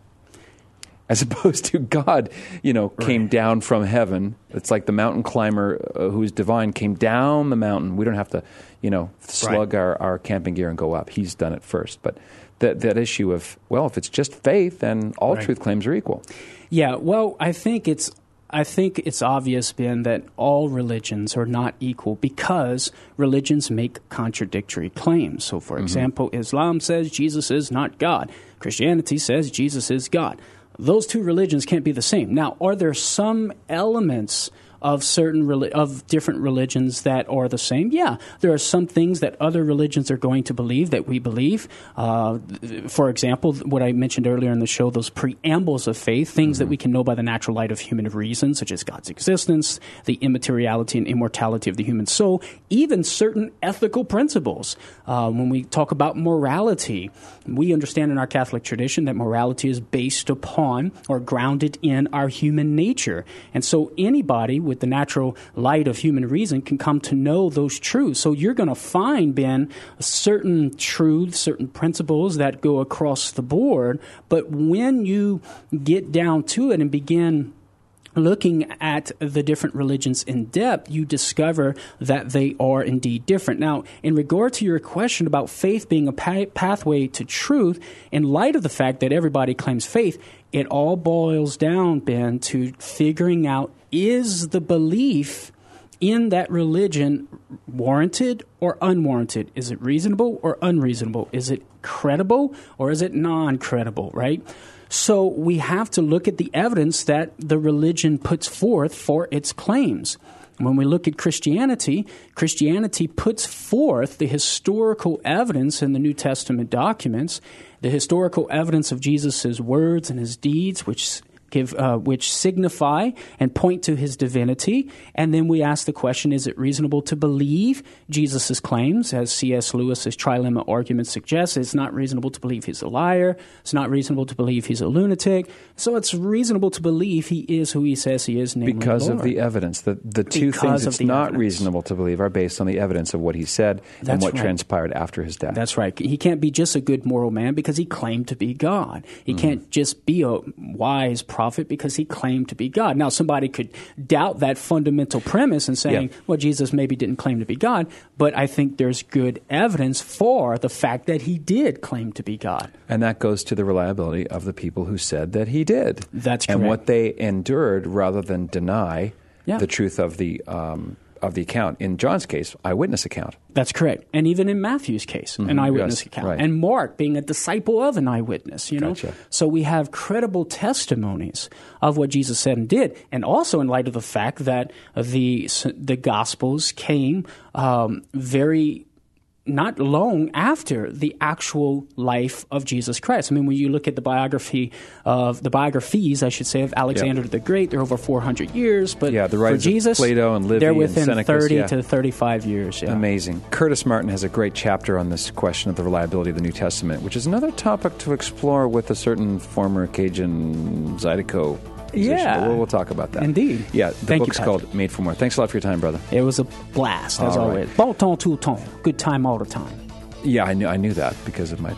As opposed to God, you know, came right. down from heaven. It's like the mountain climber uh, who is divine came down the mountain. We don't have to, you know, slug right. our, our camping gear and go up. He's done it first. But that that issue of, well, if it's just faith, then all right. truth claims are equal. Yeah, well, I think it's I think it's obvious, Ben, that all religions are not equal because religions make contradictory claims. So, for mm-hmm. example, Islam says Jesus is not God. Christianity says Jesus is God. Those two religions can't be the same. Now, are there some elements of certain reli- of different religions that are the same? Yeah, there are some things that other religions are going to believe that we believe. Uh, for example, what I mentioned earlier in the show, those preambles of faith, things mm-hmm. that we can know by the natural light of human reason, such as God's existence, the immateriality and immortality of the human soul, even certain ethical principles. Uh, when we talk about morality, we understand in our Catholic tradition that morality is based upon or grounded in our human nature. And so anybody with the natural light of human reason can come to know those truths. So you're going to find, Ben, certain truths, certain principles that go across the board. But when you get down to it and begin looking at the different religions in depth, you discover that they are indeed different. Now, in regard to your question about faith being a pa- pathway to truth, in light of the fact that everybody claims faith, it all boils down, Ben, to figuring out, is the belief in that religion warranted or unwarranted? Is it reasonable or unreasonable? Is it credible or is it non-credible, right? So we have to look at the evidence that the religion puts forth for its claims. When we look at Christianity, Christianity puts forth the historical evidence in the New Testament documents, the historical evidence of Jesus' words and his deeds, which give uh, which signify and point to his divinity. And then we ask the question, is it reasonable to believe Jesus' claims? As C S Lewis's trilemma argument suggests, it's not reasonable to believe he's a liar. It's not reasonable to believe he's a lunatic. So it's reasonable to believe he is who he says he is, namely because Lord. of the evidence. The, the two because things it's the not evidence. reasonable to believe are based on the evidence of what he said That's and what right. transpired after his death. That's right. He can't be just a good moral man because he claimed to be God. He mm. can't just be a wise prophet because he claimed to be God. Now, somebody could doubt that fundamental premise and saying, yeah. well, Jesus maybe didn't claim to be God, but I think there's good evidence for the fact that he did claim to be God. And that goes to the reliability of the people who said that he did. That's correct. And what they endured rather than deny yeah. the truth of the um, of the account. In John's case, eyewitness account. That's correct. And even in Matthew's case, mm-hmm. an eyewitness yes, account. Right. And Mark being a disciple of an eyewitness, you know. Gotcha. So we have credible testimonies of what Jesus said and did. And also in light of the fact that the the Gospels came um, very not long after the actual life of Jesus Christ. I mean, when you look at the biography of the biographies, I should say, of Alexander yep. the Great, they're over four hundred years. But yeah, the for Jesus, of Plato and Livy they're within and Seneca, thirty yeah. to thirty-five years. Yeah. Amazing. Curtis Martin has a great chapter on this question of the reliability of the New Testament, which is another topic to explore with a certain former Cajun Zydeco. Yeah. We'll, we'll talk about that. Indeed. Yeah, the Thank book's you, called Made for More. Thanks a lot for your time, brother. It was a blast, as all always. Right. Bon ton, tout ton. Good time all the time. Yeah, I knew I knew that because of my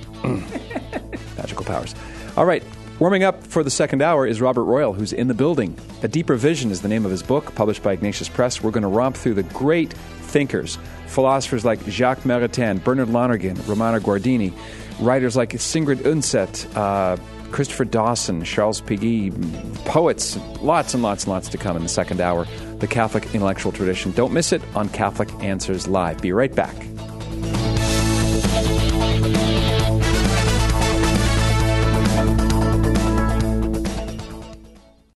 magical powers. All right. Warming up for the second hour is Robert Royal, who's in the building. A Deeper Vision is the name of his book, published by Ignatius Press. We're going to romp through the great thinkers, philosophers like Jacques Maritain, Bernard Lonergan, Romano Guardini, writers like Sigrid Undset, uh, Christopher Dawson, Charles Péguy, poets, lots and lots and lots to come in the second hour. The Catholic intellectual tradition. Don't miss it on Catholic Answers Live. Be right back.